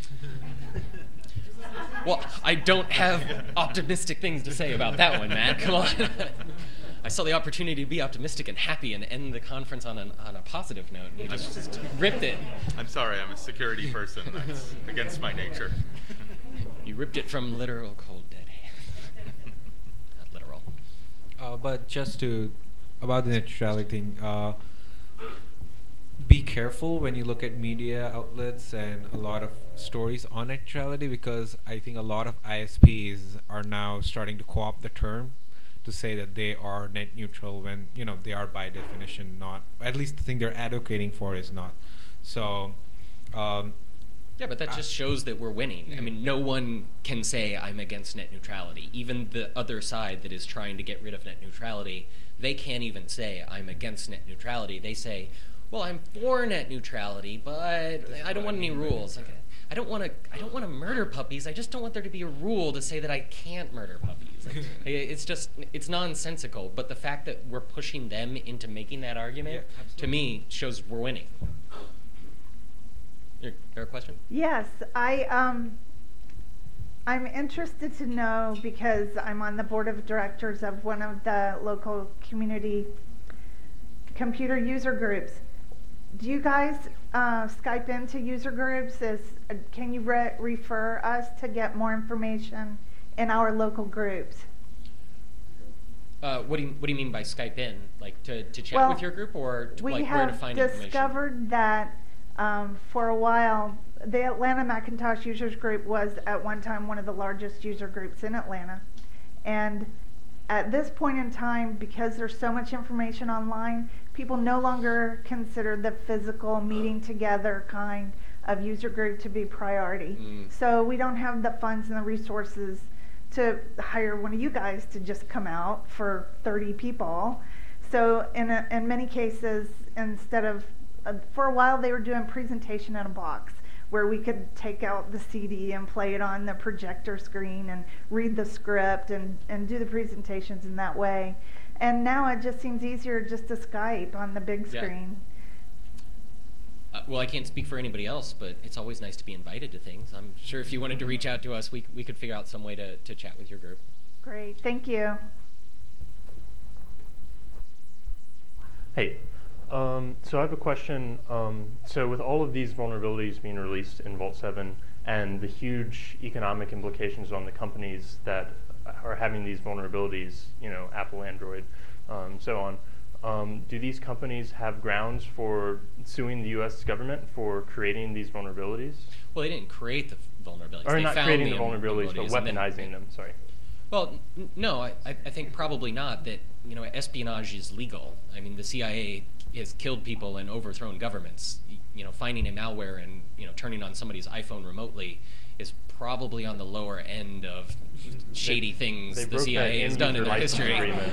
Well, I don't have optimistic things to say about that one, Matt. Come on. I saw the opportunity to be optimistic and happy and end the conference on a positive note. You just ripped it. I'm sorry, I'm a security person. That's against my nature. You ripped it from literal cold dead hands. Not literal. But just about the net neutrality thing, be careful when you look at media outlets and a lot of stories on net neutrality, because I think a lot of ISPs are now starting to co-opt the term to say that they are net neutral when they are by definition not. At least the thing they're advocating for is not. So. Yeah, but that just shows that we're winning. I mean, no one can say I'm against net neutrality. Even the other side that is trying to get rid of net neutrality, they can't even say I'm against net neutrality. They say, well, I'm for net neutrality, but I don't want any rules. Okay. I don't want to murder puppies. I just don't want there to be a rule to say that I can't murder puppies. It's nonsensical. But the fact that we're pushing them into making that argument, to me, shows we're winning. Your question? Yes, I'm interested to know, because I'm on the board of directors of one of the local community computer user groups. Do you guys Skype into user groups? Can you refer us to get more information in our local groups? What do you mean by Skype in? Like to chat with your group, or where to find information? We have discovered that for a while, the Atlanta Macintosh Users Group was at one time one of the largest user groups in Atlanta. And at this point in time, because there's so much information online, people no longer consider the physical meeting together kind of user group to be priority. So we don't have the funds and the resources to hire one of you guys to just come out for 30 people. So in many cases, instead of for a while, they were doing presentation in a box where we could take out the CD and play it on the projector screen and read the script and do the presentations in that way. And now it just seems easier just to Skype on the big screen. Well, I can't speak for anybody else, but it's always nice to be invited to things. I'm sure if you wanted to reach out to us, we could figure out some way to chat with your group. Great, thank you. Hey. So I have a question. So with all of these vulnerabilities being released in Vault 7 and the huge economic implications on the companies that are having these vulnerabilities, Apple, Android, so on, do these companies have grounds for suing the U.S. government for creating these vulnerabilities? Well, they didn't create the vulnerabilities. Or they not found creating the vulnerabilities, but weaponizing them, sorry. Well, no, I think probably not. That espionage is legal. I mean, the CIA has killed people and overthrown governments. Finding a malware and turning on somebody's iPhone remotely is probably on the lower end of shady things the CIA has done in their history.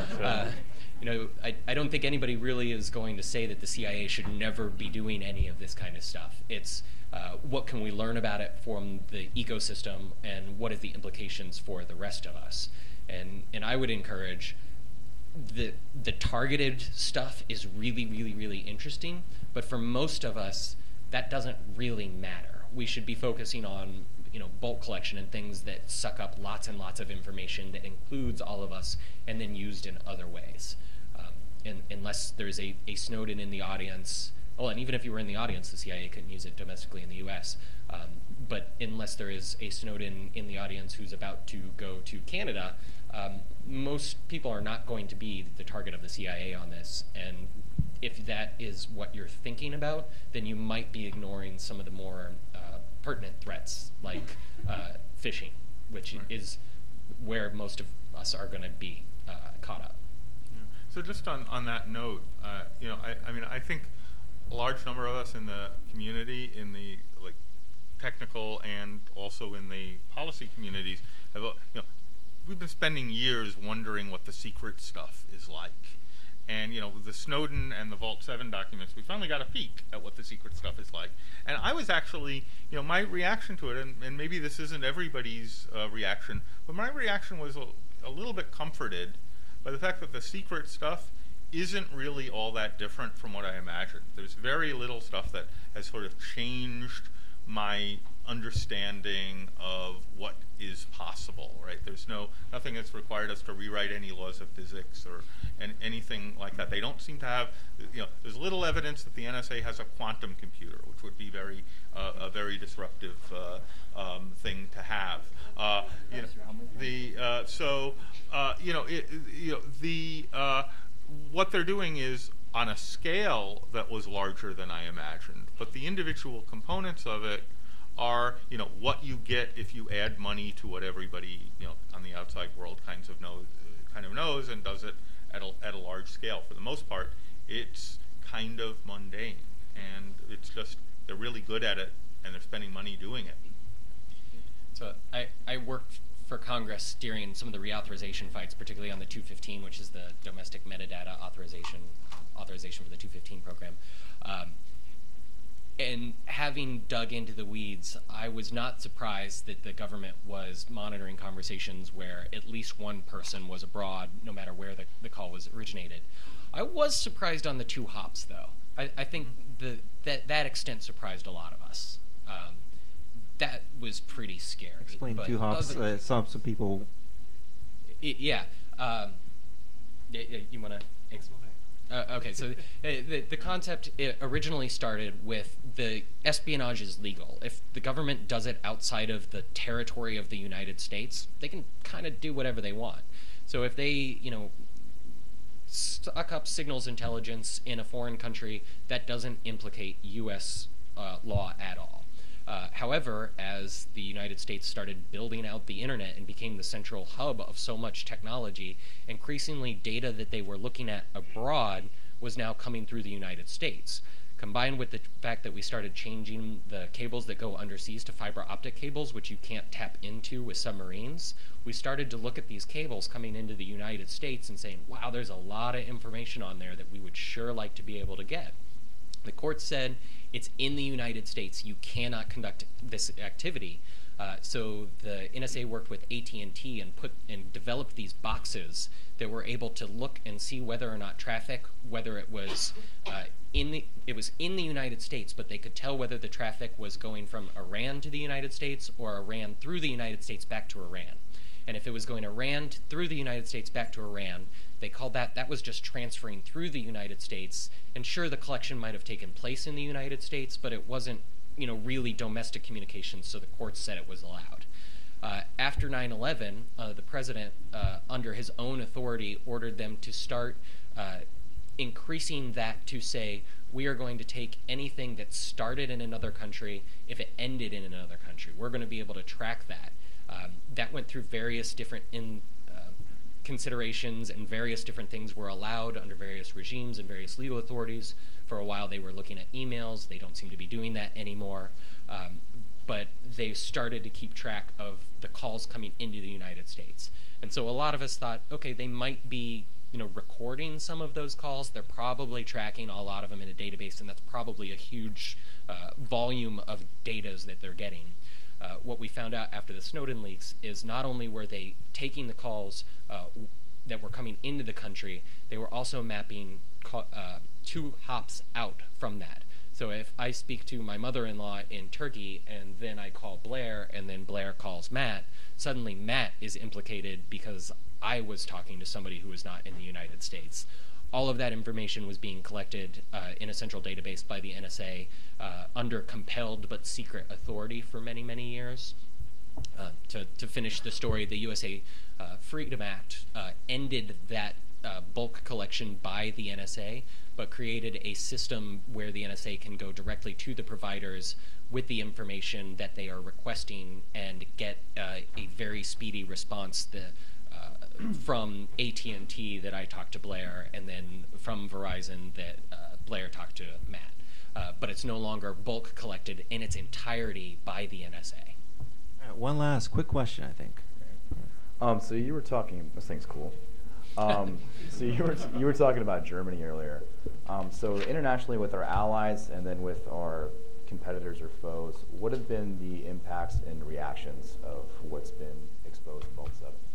I don't think anybody really is going to say that the CIA should never be doing any of this kind of stuff. It's what can we learn about it from the ecosystem, and what are the implications for the rest of us? And I would encourage the targeted stuff is really, really, really interesting, but for most of us, that doesn't really matter. We should be focusing on bulk collection and things that suck up lots and lots of information that includes all of us and then used in other ways. And unless there's a Snowden in the audience, and even if you were in the audience, the CIA couldn't use it domestically in the US. But unless there is a Snowden in the audience who's about to go to Canada, Most people are not going to be the target of the CIA on this, and if that is what you're thinking about, then you might be ignoring some of the more pertinent threats, like phishing, which is where most of us are going to be caught up. So just on that note, I mean, I think a large number of us in the community, in the technical and also in the policy communities, have, we've been spending years wondering what the secret stuff is like. And, with the Snowden and the Vault 7 documents, we finally got a peek at what the secret stuff is like. And I was actually, my reaction to it, and maybe this isn't everybody's reaction, but my reaction was a little bit comforted by the fact that the secret stuff isn't really all that different from what I imagined. There's very little stuff that has sort of changed my understanding of what is possible, right? There's nothing that's required us to rewrite any laws of physics or anything like that. They don't seem to have, there's little evidence that the NSA has a quantum computer, which would be a very disruptive thing to have. What they're doing is on a scale that was larger than I imagined, but the individual components of it are, what you get if you add money to what everybody, on the outside world kind of knows and does it at a large scale. For the most part, it's kind of mundane, and it's just they're really good at it, and they're spending money doing it. So I worked for Congress during some of the reauthorization fights, particularly on the 215, which is the domestic metadata authorization for the 215 program. And having dug into the weeds, I was not surprised that the government was monitoring conversations where at least one person was abroad, no matter where the call was originated. I was surprised on the 2 hops, though. I think that extent surprised a lot of us. That was pretty scary. Explain 2 hops. Some people. Yeah. You want to explain? Okay, so the concept originally started with the espionage is legal. If the government does it outside of the territory of the United States, they can kind of do whatever they want. So if they, suck up signals intelligence in a foreign country, that doesn't implicate U.S. Law at all. However, as the United States started building out the internet and became the central hub of so much technology, increasingly data that they were looking at abroad was now coming through the United States. Combined with the fact that we started changing the cables that go underseas to fiber optic cables, which you can't tap into with submarines, we started to look at these cables coming into the United States and saying, wow, there's a lot of information on there that we would sure like to be able to get. The court said, it's in the United States. You cannot conduct this activity. So the NSA worked with AT&T and developed these boxes that were able to look and see whether or not traffic, whether it was in the United States, but they could tell whether the traffic was going from Iran to the United States or Iran through the United States back to Iran. And if it was going Iran through the United States back to Iran, they called that was just transferring through the United States. And sure, the collection might have taken place in the United States, but it wasn't, really domestic communications, so the courts said it was allowed. After 9/11, the president, under his own authority, ordered them to start increasing that to say, we are going to take anything that started in another country if it ended in another country. We're going to be able to track that. That went through various different considerations, and various different things were allowed under various regimes and various legal authorities. For a while they were looking at emails. They don't seem to be doing that anymore. But they started to keep track of the calls coming into the United States. And so a lot of us thought, okay, they might be recording some of those calls. They're probably tracking a lot of them in a database, and that's probably a huge volume of data that they're getting. What we found out after the Snowden leaks is not only were they taking the calls that were coming into the country, they were also mapping 2 hops out from that. So if I speak to my mother-in-law in Turkey and then I call Blair and then Blair calls Matt, suddenly Matt is implicated because I was talking to somebody who was not in the United States. All of that information was being collected in a central database by the NSA under compelled but secret authority for many, many years. To finish the story, the USA Freedom Act ended that bulk collection by the NSA, but created a system where the NSA can go directly to the providers with the information that they are requesting and get a very speedy response from AT&T that I talked to Blair, and then from Verizon that Blair talked to Matt. But it's no longer bulk collected in its entirety by the NSA. All right, one last quick question, I think. So you were talking. This thing's cool. So you were talking about Germany earlier. So internationally, with our allies and then with our competitors or foes, what have been the impacts and reactions of what's been exposed in Vault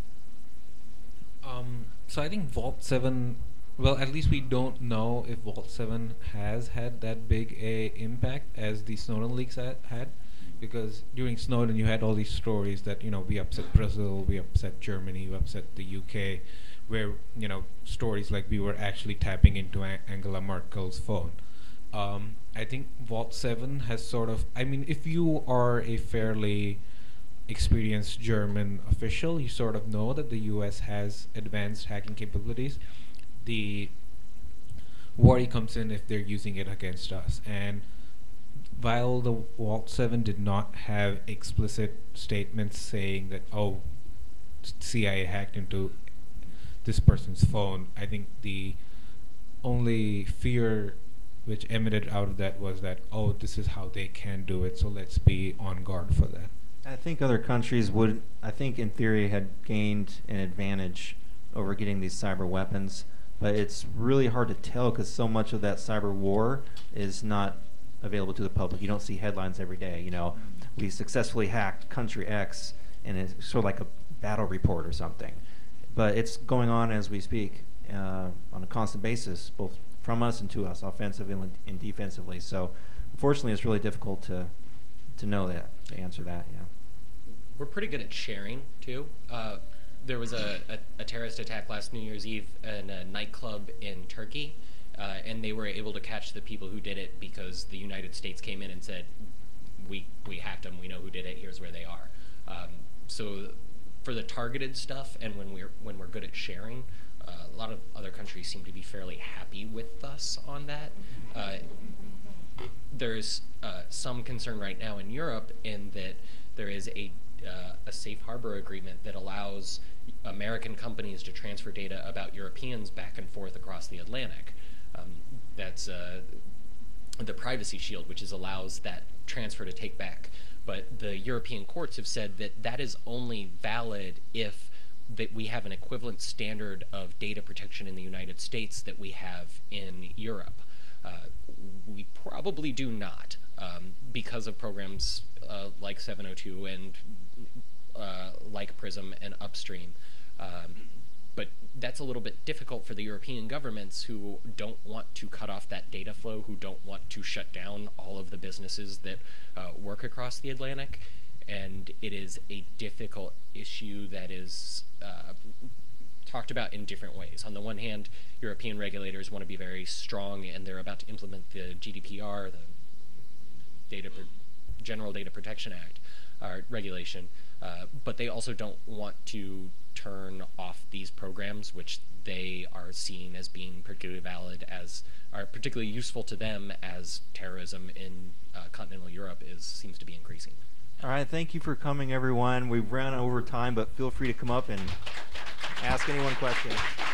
7? So I think Vault 7, well, at least we don't know if Vault 7 has had that big a impact as the Snowden leaks had, because during Snowden you had all these stories that, we upset Brazil, we upset Germany, we upset the UK, where, stories like we were actually tapping into Angela Merkel's phone. I think Vault 7 has sort of, if you are a fairly experienced German official, you sort of know that the US has advanced hacking capabilities. The worry comes in if they're using it against us. And while the Vault 7 did not have explicit statements saying that, CIA hacked into this person's phone, I think the only fear which emanated out of that was that, this is how they can do it, so let's be on guard for that. I think other countries would, in theory, had gained an advantage over getting these cyber weapons, but it's really hard to tell because so much of that cyber war is not available to the public. You don't see headlines every day. We successfully hacked country X, and it's sort of like a battle report or something. But it's going on as we speak on a constant basis, both from us and to us, offensively and defensively. So, unfortunately, it's really difficult to know that, to answer that. Yeah. We're pretty good at sharing too. There was a terrorist attack last New Year's Eve in a nightclub in Turkey, and they were able to catch the people who did it because the United States came in and said, "We hacked them. We know who did it. Here's where they are." So for the targeted stuff, and when we're good at sharing, a lot of other countries seem to be fairly happy with us on that. There's some concern right now in Europe in that there is a safe harbor agreement that allows American companies to transfer data about Europeans back and forth across the Atlantic. That's the Privacy Shield, which allows that transfer to take back. But the European courts have said that is only valid if that we have an equivalent standard of data protection in the United States that we have in Europe. We probably do not, because of programs like 702 and like PRISM and Upstream. But that's a little bit difficult for the European governments who don't want to cut off that data flow, who don't want to shut down all of the businesses that work across the Atlantic. And it is a difficult issue that is talked about in different ways. On the one hand, European regulators want to be very strong, and they're about to implement the GDPR, the General Data Protection Act regulation, but they also don't want to turn off these programs, which they are seen as being particularly valid, as are particularly useful to them as terrorism in continental Europe seems to be increasing. All right, thank you for coming, everyone. We've ran over time, but feel free to come up and ask anyone questions.